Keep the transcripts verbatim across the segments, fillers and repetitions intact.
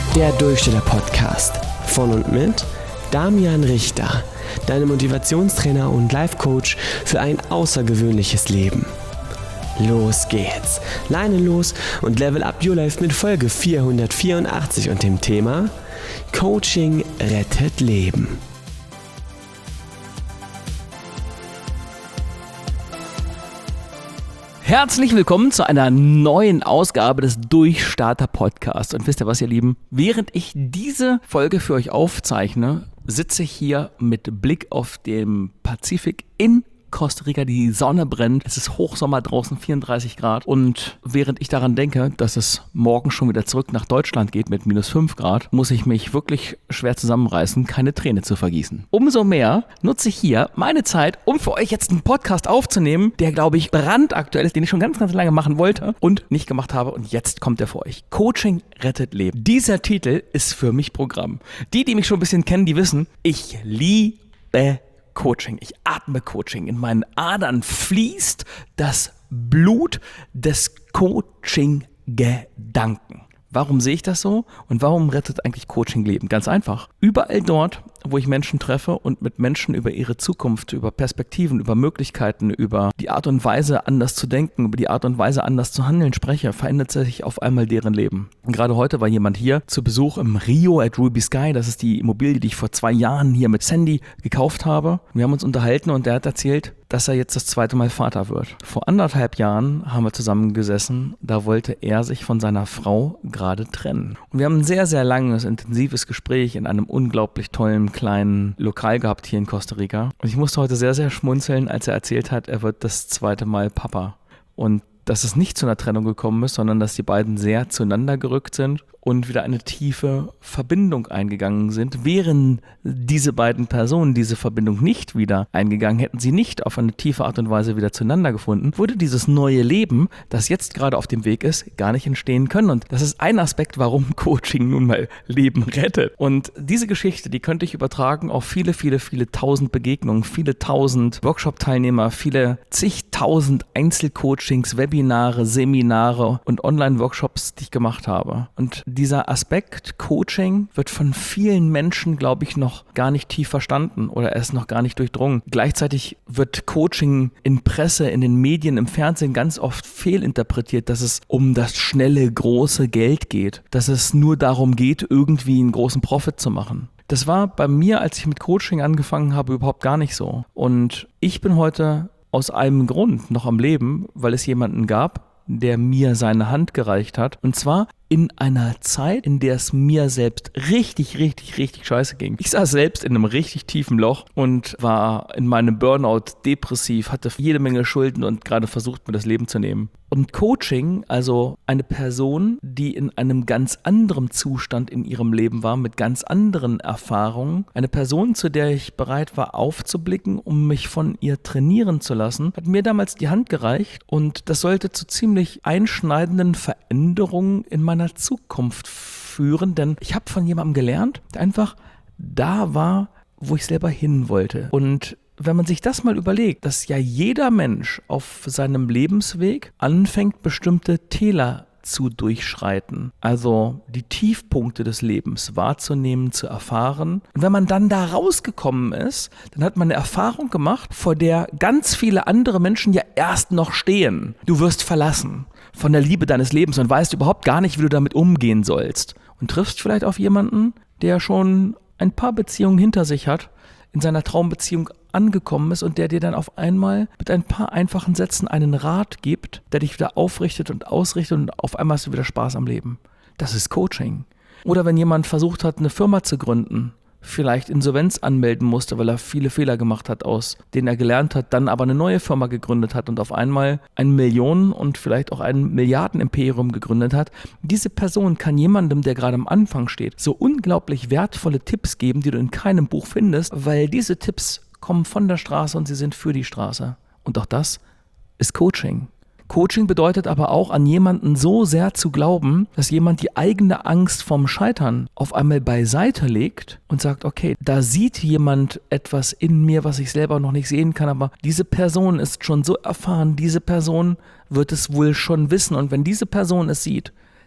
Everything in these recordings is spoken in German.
Der Durchsteller-Podcast von und mit Damian Richter, deinem Motivationstrainer und Life-Coach für ein außergewöhnliches Leben. Los geht's, Leine los und level up your life mit Folge vierhundertvierundachtzig und dem Thema Coaching rettet Leben. Herzlich willkommen zu einer neuen Ausgabe des Durchstarter-Podcasts. Und wisst ihr was, ihr Lieben? Während ich diese Folge für euch aufzeichne, sitze ich hier mit Blick auf den Pazifik in Costa Rica. Die Sonne brennt, es ist Hochsommer draußen, vierunddreißig Grad. Und während ich daran denke, dass es morgen schon wieder zurück nach Deutschland geht mit minus fünf Grad, muss ich mich wirklich schwer zusammenreißen, keine Träne zu vergießen. Umso mehr nutze ich hier meine Zeit, um für euch jetzt einen Podcast aufzunehmen, der, glaube ich, brandaktuell ist, den ich schon ganz, ganz lange machen wollte und nicht gemacht habe. Und jetzt kommt er für euch. Coaching rettet Leben. Dieser Titel ist für mich Programm. Die, die mich schon ein bisschen kennen, die wissen, ich liebe Coaching. Ich atme Coaching. In meinen Adern fließt das Blut des Coaching-Gedanken. Warum sehe ich das so? Und warum rettet eigentlich Coaching Leben? Ganz einfach. Überall dort, wo ich Menschen treffe und mit Menschen über ihre Zukunft, über Perspektiven, über Möglichkeiten, über die Art und Weise anders zu denken, über die Art und Weise anders zu handeln spreche, verändert sich auf einmal deren Leben. Und gerade heute war jemand hier zu Besuch im Rio at Ruby Sky. Das ist die Immobilie, die ich vor zwei Jahren hier mit Sandy gekauft habe. Wir haben uns unterhalten und der hat erzählt, dass er jetzt das zweite Mal Vater wird. Vor anderthalb Jahren haben wir zusammengesessen, da wollte er sich von seiner Frau gerade trennen. Und wir haben ein sehr, sehr langes, intensives Gespräch in einem unglaublich tollen kleinen Lokal gehabt hier in Costa Rica. Und ich musste heute sehr, sehr schmunzeln, als er erzählt hat, er wird das zweite Mal Papa. Und dass es nicht zu einer Trennung gekommen ist, sondern dass die beiden sehr zueinander gerückt sind und wieder eine tiefe Verbindung eingegangen sind. Wären diese beiden Personen diese Verbindung nicht wieder eingegangen, hätten sie nicht auf eine tiefe Art und Weise wieder zueinander gefunden, würde dieses neue Leben, das jetzt gerade auf dem Weg ist, gar nicht entstehen können. Und das ist ein Aspekt, warum Coaching nun mal Leben rettet. Und diese Geschichte, die könnte ich übertragen auf viele, viele, viele tausend Begegnungen, viele tausend Workshop-Teilnehmer, viele zigtausend Einzelcoachings, Webinare, Seminare und Online-Workshops, die ich gemacht habe. Und dieser Aspekt Coaching wird von vielen Menschen, glaube ich, noch gar nicht tief verstanden oder er ist noch gar nicht durchdrungen. Gleichzeitig wird Coaching in Presse, in den Medien, im Fernsehen ganz oft fehlinterpretiert, dass es um das schnelle, große Geld geht, dass es nur darum geht, irgendwie einen großen Profit zu machen. Das war bei mir, als ich mit Coaching angefangen habe, überhaupt gar nicht so. Und ich bin heute aus einem Grund noch am Leben, weil es jemanden gab, der mir seine Hand gereicht hat. Und zwar in einer Zeit, in der es mir selbst richtig, richtig, richtig scheiße ging. Ich saß selbst in einem richtig tiefen Loch und war in meinem Burnout depressiv, hatte jede Menge Schulden und gerade versucht, mir das Leben zu nehmen. Und Coaching, also eine Person, die in einem ganz anderen Zustand in ihrem Leben war, mit ganz anderen Erfahrungen, eine Person, zu der ich bereit war aufzublicken, um mich von ihr trainieren zu lassen, hat mir damals die Hand gereicht und das sollte zu ziemlich einschneidenden Veränderungen in meiner Zukunft führen, denn ich habe von jemandem gelernt, der einfach da war, wo ich selber hin wollte. Und wenn man sich das mal überlegt, dass ja jeder Mensch auf seinem Lebensweg anfängt, bestimmte Täler zu durchschreiten, also die Tiefpunkte des Lebens wahrzunehmen, zu erfahren. Und wenn man dann da rausgekommen ist, dann hat man eine Erfahrung gemacht, vor der ganz viele andere Menschen ja erst noch stehen. Du wirst verlassen von der Liebe deines Lebens und weißt überhaupt gar nicht, wie du damit umgehen sollst. Und triffst vielleicht auf jemanden, der schon ein paar Beziehungen hinter sich hat, in seiner Traumbeziehung angekommen ist und der dir dann auf einmal mit ein paar einfachen Sätzen einen Rat gibt, der dich wieder aufrichtet und ausrichtet und auf einmal hast du wieder Spaß am Leben. Das ist Coaching. Oder wenn jemand versucht hat, eine Firma zu gründen, vielleicht Insolvenz anmelden musste, weil er viele Fehler gemacht hat, aus denen er gelernt hat, dann aber eine neue Firma gegründet hat und auf einmal ein Millionen- und vielleicht auch ein Milliarden-Imperium gegründet hat. Diese Person kann jemandem, der gerade am Anfang steht, so unglaublich wertvolle Tipps geben, die du in keinem Buch findest, weil diese Tipps kommen von der Straße und sie sind für die Straße. Und auch das ist Coaching. Coaching bedeutet aber auch, an jemanden so sehr zu glauben, dass jemand die eigene Angst vom Scheitern auf einmal beiseite legt und sagt, okay, da sieht jemand etwas in mir, was ich selber noch nicht sehen kann, aber diese Person ist schon so erfahren, diese Person wird es wohl schon wissen und wenn diese Person es sieht,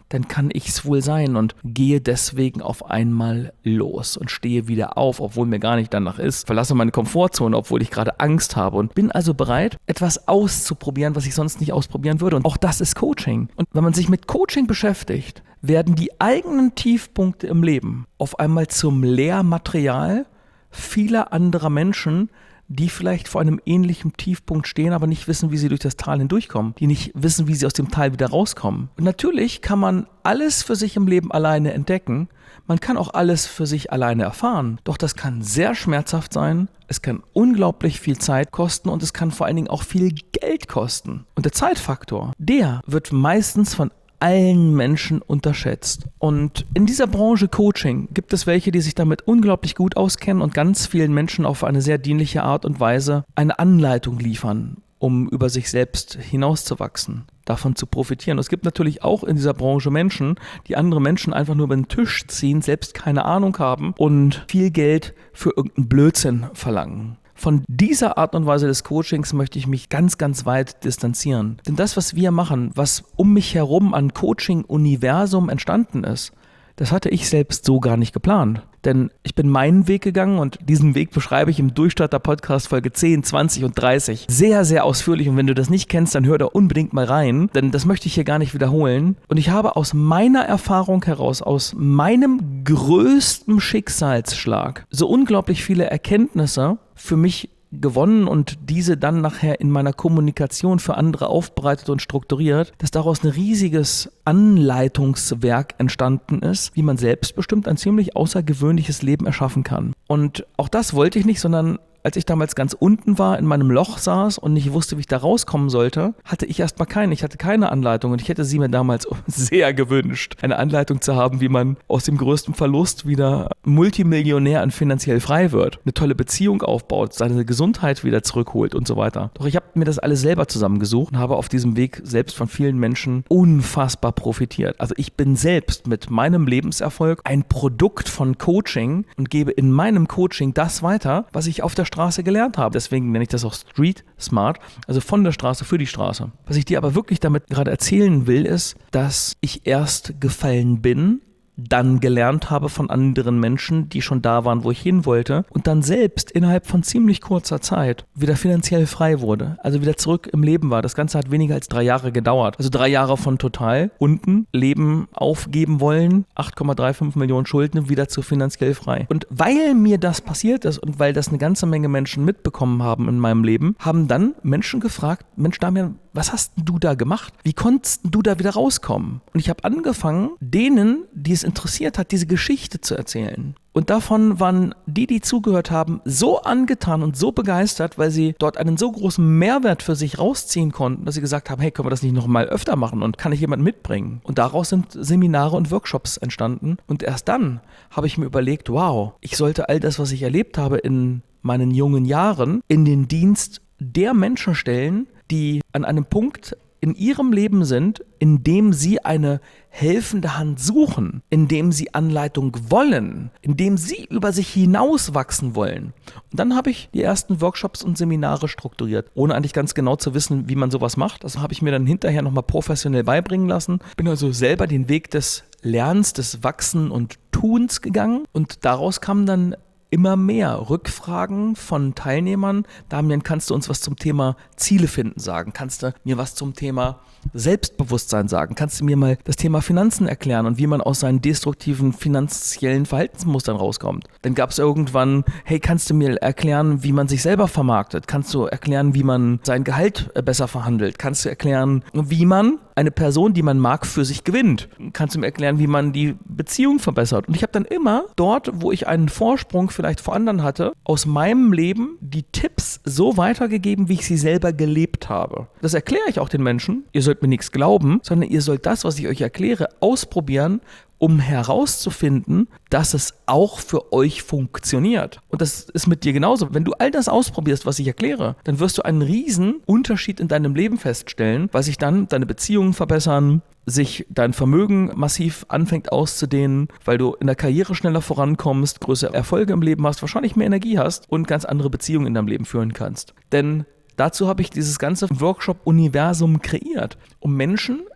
dann kann ich es wohl sein und gehe deswegen auf einmal los und stehe wieder auf, obwohl mir gar nicht danach ist, verlasse meine Komfortzone, obwohl ich gerade Angst habe und bin also bereit, etwas auszuprobieren, was ich sonst nicht ausprobieren würde. Und auch das ist Coaching. Und wenn man sich mit Coaching beschäftigt, werden die eigenen Tiefpunkte im Leben auf einmal zum Lehrmaterial vieler anderer Menschen, die vielleicht vor einem ähnlichen Tiefpunkt stehen, aber nicht wissen, wie sie durch das Tal hindurchkommen, die nicht wissen, wie sie aus dem Tal wieder rauskommen. Und natürlich kann man alles für sich im Leben alleine entdecken, man kann auch alles für sich alleine erfahren, doch das kann sehr schmerzhaft sein, es kann unglaublich viel Zeit kosten und es kann vor allen Dingen auch viel Geld kosten. Und der Zeitfaktor, der wird meistens von allen Menschen unterschätzt. Und in dieser Branche Coaching gibt es welche, die sich damit unglaublich gut auskennen und ganz vielen Menschen auf eine sehr dienliche Art und Weise eine Anleitung liefern, um über sich selbst hinauszuwachsen, davon zu profitieren. Und es gibt natürlich auch in dieser Branche Menschen, die andere Menschen einfach nur über den Tisch ziehen, selbst keine Ahnung haben und viel Geld für irgendeinen Blödsinn verlangen. Von dieser Art und Weise des Coachings möchte ich mich ganz, ganz weit distanzieren. Denn das, was wir machen, was um mich herum an Coaching-Universum entstanden ist, das hatte ich selbst so gar nicht geplant. Denn ich bin meinen Weg gegangen und diesen Weg beschreibe ich im Durchstarter-Podcast Folge zehn, zwanzig und dreißig sehr, sehr ausführlich. Und wenn du das nicht kennst, dann hör da unbedingt mal rein, denn das möchte ich hier gar nicht wiederholen. Und ich habe aus meiner Erfahrung heraus, aus meinem größten Schicksalsschlag, so unglaublich viele Erkenntnisse für mich gewonnen und diese dann nachher in meiner Kommunikation für andere aufbereitet und strukturiert, dass daraus ein riesiges Anleitungswerk entstanden ist, wie man selbstbestimmt ein ziemlich außergewöhnliches Leben erschaffen kann. Und auch das wollte ich nicht, sondern als ich damals ganz unten war, in meinem Loch saß und nicht wusste, wie ich da rauskommen sollte, hatte ich erstmal keine. Ich hatte keine Anleitung und ich hätte sie mir damals sehr gewünscht, eine Anleitung zu haben, wie man aus dem größten Verlust wieder Multimillionär und finanziell frei wird, eine tolle Beziehung aufbaut, seine Gesundheit wieder zurückholt und so weiter. Doch ich habe mir das alles selber zusammengesucht und habe auf diesem Weg selbst von vielen Menschen unfassbar profitiert. Also ich bin selbst mit meinem Lebenserfolg ein Produkt von Coaching und gebe in meinem Coaching das weiter, was ich auf der Straße gelernt habe. Deswegen nenne ich das auch Street Smart, also von der Straße für die Straße. Was ich dir aber wirklich damit gerade erzählen will, ist, dass ich erst gefallen bin, dann gelernt habe von anderen Menschen, die schon da waren, wo ich hin wollte und dann selbst innerhalb von ziemlich kurzer Zeit wieder finanziell frei wurde, also wieder zurück im Leben war. Das Ganze hat weniger als drei Jahre gedauert. Also drei Jahre von total unten, Leben aufgeben wollen, acht Komma fünfunddreißig Millionen Schulden, wieder zu finanziell frei. Und weil mir das passiert ist und weil das eine ganze Menge Menschen mitbekommen haben in meinem Leben, haben dann Menschen gefragt, Mensch Damian, was hast denn du da gemacht? Wie konntest du da wieder rauskommen? Und ich habe angefangen, denen, die es interessiert hat, diese Geschichte zu erzählen. Und davon waren die, die zugehört haben, so angetan und so begeistert, weil sie dort einen so großen Mehrwert für sich rausziehen konnten, dass sie gesagt haben, hey, können wir das nicht noch mal öfter machen und kann ich jemanden mitbringen? Und daraus sind Seminare und Workshops entstanden. Und erst dann habe ich mir überlegt, wow, ich sollte all das, was ich erlebt habe in meinen jungen Jahren, in den Dienst der Menschen stellen, die an einem Punkt in ihrem Leben sind, in dem sie eine helfende Hand suchen, in dem sie Anleitung wollen, in dem sie über sich hinauswachsen wollen. Und dann habe ich die ersten Workshops und Seminare strukturiert, ohne eigentlich ganz genau zu wissen, wie man sowas macht. Das habe ich mir dann hinterher nochmal professionell beibringen lassen. Bin also selber den Weg des Lernens, des Wachsen und Tuns gegangen und daraus kam dann immer mehr Rückfragen von Teilnehmern. Damian, kannst du uns was zum Thema Ziele finden sagen? Kannst du mir was zum Thema Selbstbewusstsein sagen? Kannst du mir mal das Thema Finanzen erklären und wie man aus seinen destruktiven finanziellen Verhaltensmustern rauskommt? Dann gab es irgendwann, hey, kannst du mir erklären, wie man sich selber vermarktet? Kannst du erklären, wie man sein Gehalt besser verhandelt? Kannst du erklären, wie man eine Person, die man mag, für sich gewinnt? Kannst du mir erklären, wie man die Beziehung verbessert? Und ich habe dann immer dort, wo ich einen Vorsprung vielleicht vor anderen hatte, aus meinem Leben die Tipps so weitergegeben, wie ich sie selber gelebt habe. Das erkläre ich auch den Menschen. Ihr sollt mir nichts glauben, sondern ihr sollt das, was ich euch erkläre, ausprobieren, um herauszufinden, dass es auch für euch funktioniert. Und das ist mit dir genauso. Wenn du all das ausprobierst, was ich erkläre, dann wirst du einen riesen Unterschied in deinem Leben feststellen, weil sich dann deine Beziehungen verbessern, sich dein Vermögen massiv anfängt auszudehnen, weil du in der Karriere schneller vorankommst, größere Erfolge im Leben hast, wahrscheinlich mehr Energie hast und ganz andere Beziehungen in deinem Leben führen kannst. Denn dazu habe ich dieses ganze Workshop-Universum kreiert, um Menschen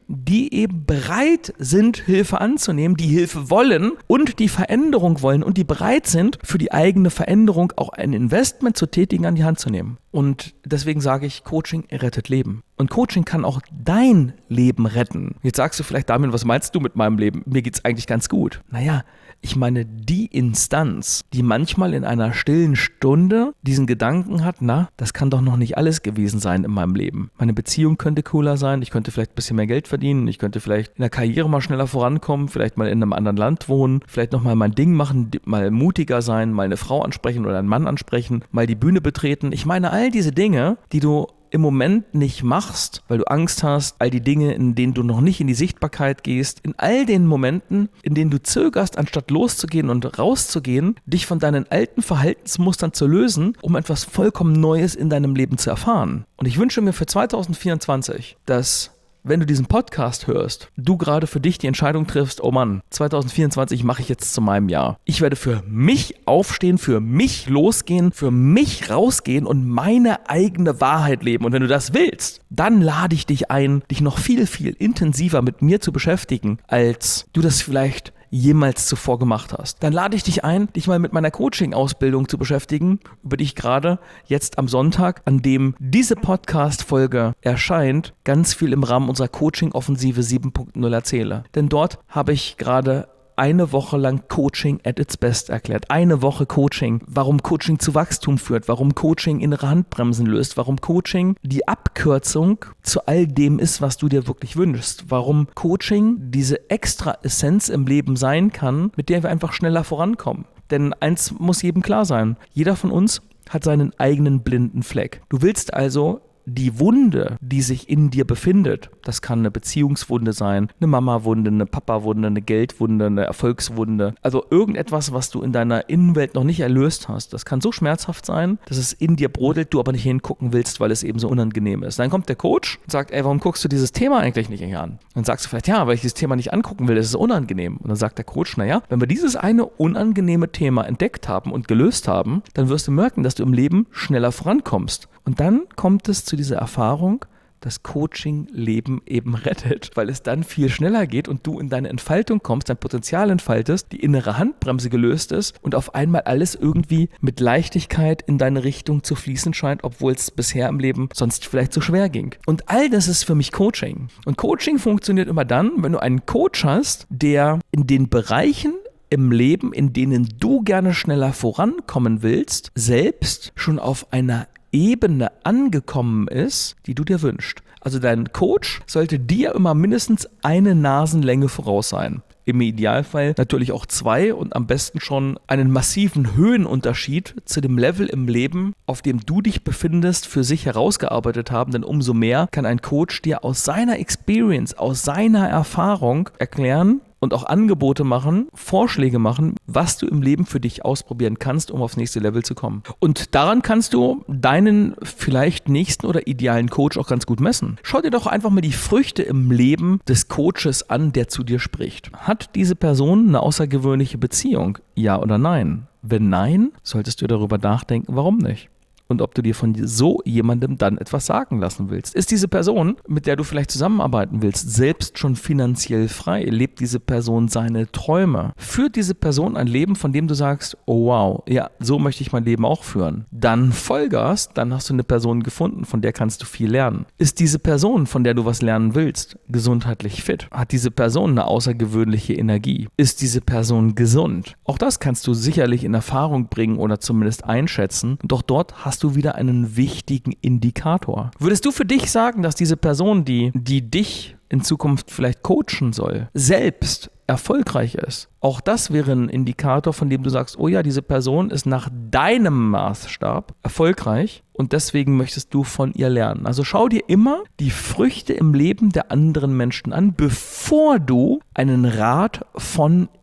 die eben bereit sind, Hilfe anzunehmen, die Hilfe wollen und die Veränderung wollen und die bereit sind, für die eigene Veränderung auch ein Investment zu tätigen, an die Hand zu nehmen. Und deswegen sage ich, Coaching rettet Leben. Und Coaching kann auch dein Leben retten. Jetzt sagst du vielleicht, Damian, was meinst du mit meinem Leben? Mir geht's eigentlich ganz gut. Naja, ich meine die Instanz, die manchmal in einer stillen Stunde diesen Gedanken hat, na, das kann doch noch nicht alles gewesen sein in meinem Leben. Meine Beziehung könnte cooler sein, ich könnte vielleicht ein bisschen mehr Geld verdienen, ich könnte vielleicht in der Karriere mal schneller vorankommen, vielleicht mal in einem anderen Land wohnen, vielleicht nochmal mein Ding machen, mal mutiger sein, mal eine Frau ansprechen oder einen Mann ansprechen, mal die Bühne betreten. Ich meine all diese Dinge, die du im Moment nicht machst, weil du Angst hast, all die Dinge, in denen du noch nicht in die Sichtbarkeit gehst, in all den Momenten, in denen du zögerst, anstatt loszugehen und rauszugehen, dich von deinen alten Verhaltensmustern zu lösen, um etwas vollkommen Neues in deinem Leben zu erfahren. Und ich wünsche mir für zwanzig vierundzwanzig, dass, wenn du diesen Podcast hörst, du gerade für dich die Entscheidung triffst, oh Mann, zwanzig vierundzwanzig mache ich jetzt zu meinem Jahr. Ich werde für mich aufstehen, für mich losgehen, für mich rausgehen und meine eigene Wahrheit leben. Und wenn du das willst, dann lade ich dich ein, dich noch viel, viel intensiver mit mir zu beschäftigen, als du das vielleicht jemals zuvor gemacht hast. Dann lade ich dich ein, dich mal mit meiner Coaching-Ausbildung zu beschäftigen, über die ich gerade jetzt am Sonntag, an dem diese Podcast-Folge erscheint, ganz viel im Rahmen unserer Coaching-Offensive sieben Punkt null erzähle. Denn dort habe ich gerade eine Woche lang Coaching at its best erklärt. Eine Woche Coaching, warum Coaching zu Wachstum führt, warum Coaching innere Handbremsen löst, warum Coaching die Abkürzung zu all dem ist, was du dir wirklich wünschst, warum Coaching diese extra Essenz im Leben sein kann, mit der wir einfach schneller vorankommen. Denn eins muss jedem klar sein, jeder von uns hat seinen eigenen blinden Fleck. Du willst also die Wunde, die sich in dir befindet, das kann eine Beziehungswunde sein, eine Mama-Wunde, eine Papa-Wunde, eine Geldwunde, eine Erfolgswunde, also irgendetwas, was du in deiner Innenwelt noch nicht erlöst hast. Das kann so schmerzhaft sein, dass es in dir brodelt, du aber nicht hingucken willst, weil es eben so unangenehm ist. Dann kommt der Coach und sagt, ey, warum guckst du dieses Thema eigentlich nicht an? Dann sagst du vielleicht, ja, weil ich dieses Thema nicht angucken will, das ist unangenehm. Und dann sagt der Coach, naja, wenn wir dieses eine unangenehme Thema entdeckt haben und gelöst haben, dann wirst du merken, dass du im Leben schneller vorankommst. Und dann kommt es zu dieser Erfahrung, dass Coaching Leben eben rettet, weil es dann viel schneller geht und du in deine Entfaltung kommst, dein Potenzial entfaltest, die innere Handbremse gelöst ist und auf einmal alles irgendwie mit Leichtigkeit in deine Richtung zu fließen scheint, obwohl es bisher im Leben sonst vielleicht so schwer ging. Und all das ist für mich Coaching. Und Coaching funktioniert immer dann, wenn du einen Coach hast, der in den Bereichen im Leben, in denen du gerne schneller vorankommen willst, selbst schon auf einer Ebene angekommen ist, die du dir wünschst. Also dein Coach sollte dir immer mindestens eine Nasenlänge voraus sein. Im Idealfall natürlich auch zwei und am besten schon einen massiven Höhenunterschied zu dem Level im Leben, auf dem du dich befindest, für sich herausgearbeitet haben. Denn umso mehr kann ein Coach dir aus seiner Experience, aus seiner Erfahrung erklären und auch Angebote machen, Vorschläge machen, was du im Leben für dich ausprobieren kannst, um aufs nächste Level zu kommen. Und daran kannst du deinen vielleicht nächsten oder idealen Coach auch ganz gut messen. Schau dir doch einfach mal die Früchte im Leben des Coaches an, der zu dir spricht. Hat diese Person eine außergewöhnliche Beziehung? Ja oder nein? Wenn nein, solltest du darüber nachdenken, warum nicht. Und ob du dir von so jemandem dann etwas sagen lassen willst. Ist diese Person, mit der du vielleicht zusammenarbeiten willst, selbst schon finanziell frei? Lebt diese Person seine Träume? Führt diese Person ein Leben, von dem du sagst, oh wow, ja, so möchte ich mein Leben auch führen? Dann Vollgas, dann hast du eine Person gefunden, von der kannst du viel lernen. Ist diese Person, von der du was lernen willst, gesundheitlich fit? Hat diese Person eine außergewöhnliche Energie? Ist diese Person gesund? Auch das kannst du sicherlich in Erfahrung bringen oder zumindest einschätzen. Doch dort hast du wieder einen wichtigen Indikator. Würdest du für dich sagen, dass diese Person, die, die dich in Zukunft vielleicht coachen soll, selbst erfolgreich ist? Auch das wäre ein Indikator, von dem du sagst, oh ja, diese Person ist nach deinem Maßstab erfolgreich und deswegen möchtest du von ihr lernen. Also schau dir immer die Früchte im Leben der anderen Menschen an, bevor du einen Rat von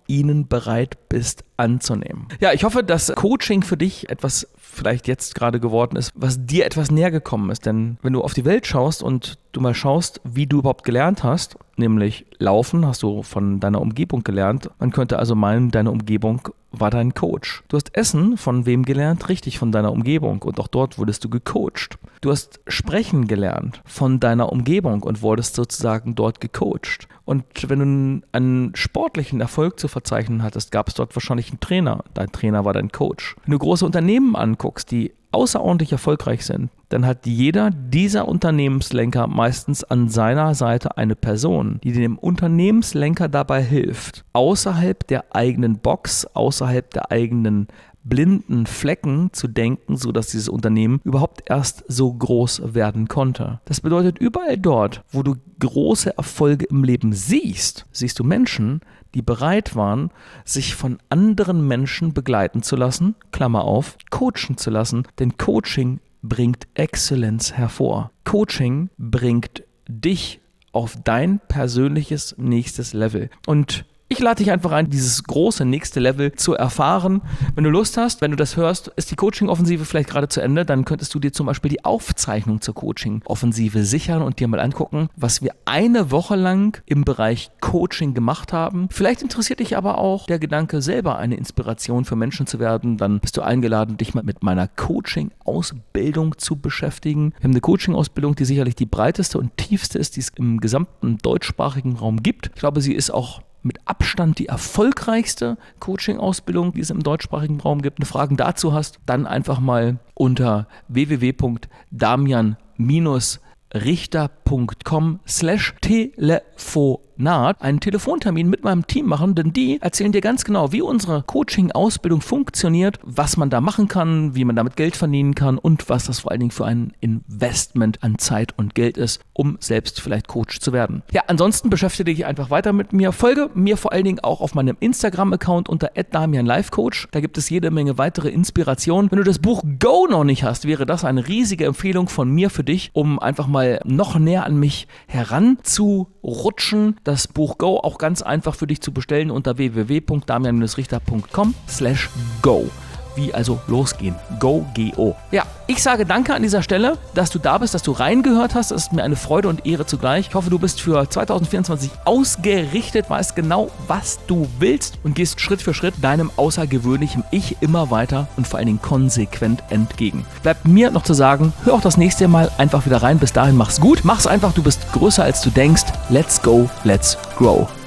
ihnen bereit bist anzunehmen. Ja, ich hoffe, dass Coaching für dich etwas vielleicht jetzt gerade geworden ist, was dir etwas näher gekommen ist. Denn wenn du auf die Welt schaust und du mal schaust, wie du überhaupt gelernt hast, nämlich Laufen, hast du von deiner Umgebung gelernt. Man könnte also meinen, deine Umgebung war dein Coach. Du hast Essen von wem gelernt? Richtig, von deiner Umgebung. Und auch dort wurdest du gecoacht. Du hast Sprechen gelernt von deiner Umgebung und wurdest sozusagen dort gecoacht. Und wenn du einen sportlichen Erfolg zu verzeichnen hattest, gab es dort wahrscheinlich einen Trainer. Dein Trainer war dein Coach. Wenn du große Unternehmen anguckst, die außerordentlich erfolgreich sind, dann hat jeder dieser Unternehmenslenker meistens an seiner Seite eine Person, die dem Unternehmenslenker dabei hilft, außerhalb der eigenen Box, außerhalb der eigenen blinden Flecken zu denken, sodass dieses Unternehmen überhaupt erst so groß werden konnte. Das bedeutet, überall dort, wo du große Erfolge im Leben siehst, siehst du Menschen, die bereit waren, sich von anderen Menschen begleiten zu lassen, Klammer auf, coachen zu lassen, denn Coaching bringt Exzellenz hervor. Coaching bringt dich auf dein persönliches nächstes Level. Und ich lade dich einfach ein, dieses große nächste Level zu erfahren. Wenn du Lust hast, wenn du das hörst, ist die Coaching-Offensive vielleicht gerade zu Ende, dann könntest du dir zum Beispiel die Aufzeichnung zur Coaching-Offensive sichern und dir mal angucken, was wir eine Woche lang im Bereich Coaching gemacht haben. Vielleicht interessiert dich aber auch der Gedanke, selber eine Inspiration für Menschen zu werden. Dann bist du eingeladen, dich mal mit meiner Coaching-Ausbildung zu beschäftigen. Wir haben eine Coaching-Ausbildung, die sicherlich die breiteste und tiefste ist, die es im gesamten deutschsprachigen Raum gibt. Ich glaube, sie ist auch mit Abstand die erfolgreichste Coaching-Ausbildung, die es im deutschsprachigen Raum gibt. Wenn du Fragen dazu hast, dann einfach mal unter w w w punkt damian richter punkt com slash telefonat einen Telefontermin mit meinem Team machen, denn die erzählen dir ganz genau, wie unsere Coaching-Ausbildung funktioniert, was man da machen kann, wie man damit Geld verdienen kann und was das vor allen Dingen für ein Investment an Zeit und Geld ist, um selbst vielleicht Coach zu werden. Ja, ansonsten beschäftige dich einfach weiter mit mir. Folge mir vor allen Dingen auch auf meinem Instagram-Account unter at damian life coach. Da gibt es jede Menge weitere Inspirationen. Wenn du das Buch Go noch nicht hast, wäre das eine riesige Empfehlung von mir für dich, um einfach mal noch näher an mich heranzurutschen. Das Buch Go auch ganz einfach für dich zu bestellen unter w w w punkt damian richter punkt com slash go. Wie also losgehen. Go, G O. Ja, ich sage danke an dieser Stelle, dass du da bist, dass du reingehört hast. Das ist mir eine Freude und Ehre zugleich. Ich hoffe, du bist für zwanzig vierundzwanzig ausgerichtet, weißt genau, was du willst und gehst Schritt für Schritt deinem außergewöhnlichen Ich immer weiter und vor allen Dingen konsequent entgegen. Bleibt mir noch zu sagen, hör auch das nächste Mal einfach wieder rein. Bis dahin, mach's gut. Mach's einfach, du bist größer als du denkst. Let's go, let's grow.